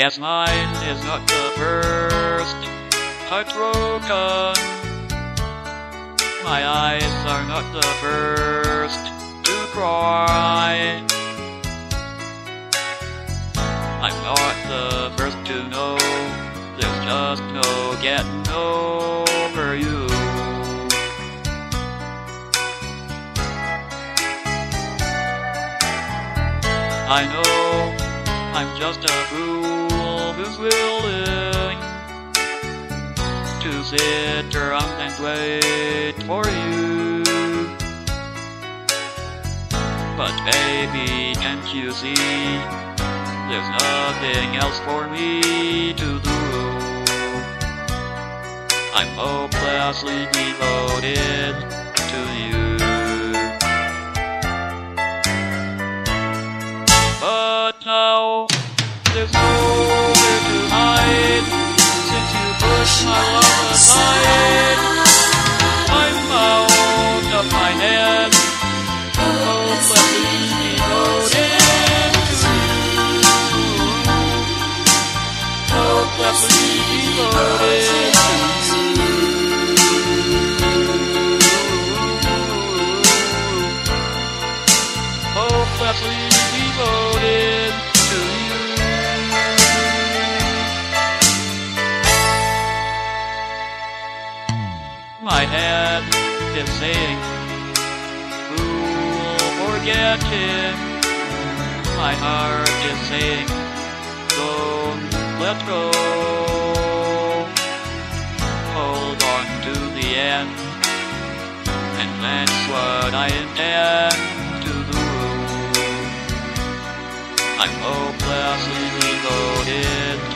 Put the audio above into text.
Guess mine is not the first heartbroken. My eyes are not the first to cry. I'm not the first to know there's just no getting over you. I know I'm just a fool who's willing to sit around and wait for you. But baby, can't you see, there's nothing else for me to do. I'm hopelessly devoted to you. But now, there's nowhere to hide, since you pushed my love aside. I'm out of my head, hopelessly devoted to you. Hopelessly devoted to you. Hopelessly devoted to you. My head is saying, fool, forget him. My heart is saying, don't let go. Hold on to the end, and that's what I intend to do. I'm hopelessly devoted